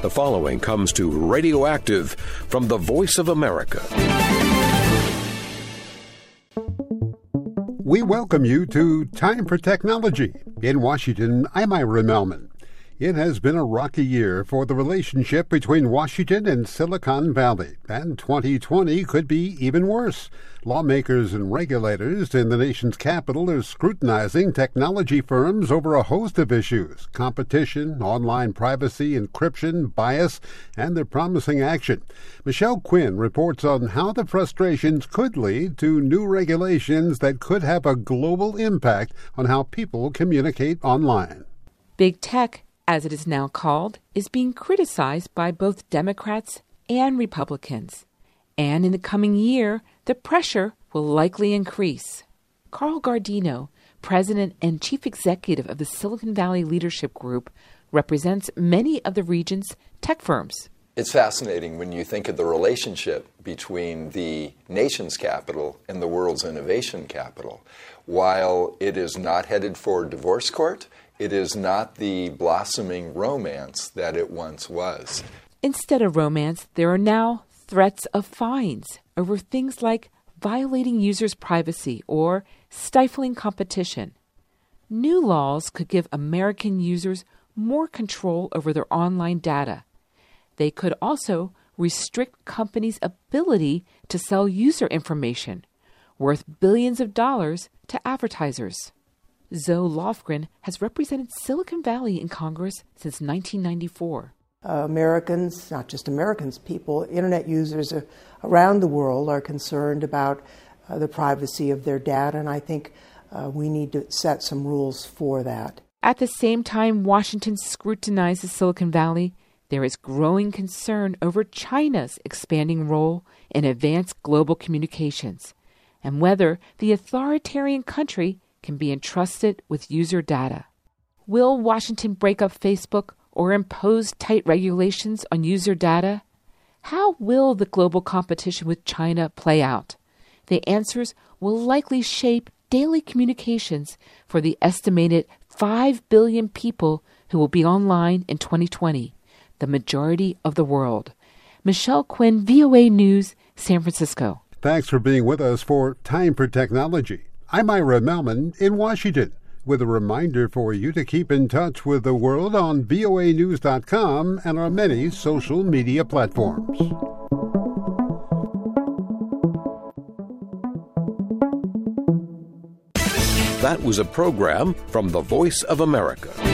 The following comes to Radioactive from the Voice of America. We welcome you to Time for Technology. In Washington, I'm Ira Melman. It has been a rocky year for the relationship between Washington and Silicon Valley, and 2020 could be even worse. Lawmakers and regulators in the nation's capital are scrutinizing technology firms over a host of issues: competition, online privacy, encryption, bias, and they're promising action. Michelle Quinn reports on how the frustrations could lead to new regulations that could have a global impact on how people communicate online. Big tech, as it is now called, is being criticized by both Democrats and Republicans. And in the coming year, the pressure will likely increase. Carl Guardino, President and Chief Executive of the Silicon Valley Leadership Group, represents many of the region's tech firms. It's fascinating when you think of the relationship between the nation's capital and the world's innovation capital. While it is not headed for divorce court, it is not the blossoming romance that it once was. Instead of romance, there are now threats of fines over things like violating users' privacy or stifling competition. New laws could give American users more control over their online data. They could also restrict companies' ability to sell user information, worth billions of dollars to advertisers. Zoe Lofgren has represented Silicon Valley in Congress since 1994. Americans, not just Americans, people, internet users around the world are concerned about the privacy of their data, and I think we need to set some rules for that. At the same time Washington scrutinizes Silicon Valley, there is growing concern over China's expanding role in advanced global communications and whether the authoritarian country can be entrusted with user data. Will Washington break up Facebook or impose tight regulations on user data? How will the global competition with China play out? The answers will likely shape daily communications for the estimated 5 billion people who will be online in 2020, the majority of the world. Michelle Quinn, VOA News, San Francisco. Thanks for being with us for Time for Technology. I'm Ira Melman in Washington, with a reminder for you to keep in touch with the world on voanews.com and our many social media platforms. That was a program from the Voice of America.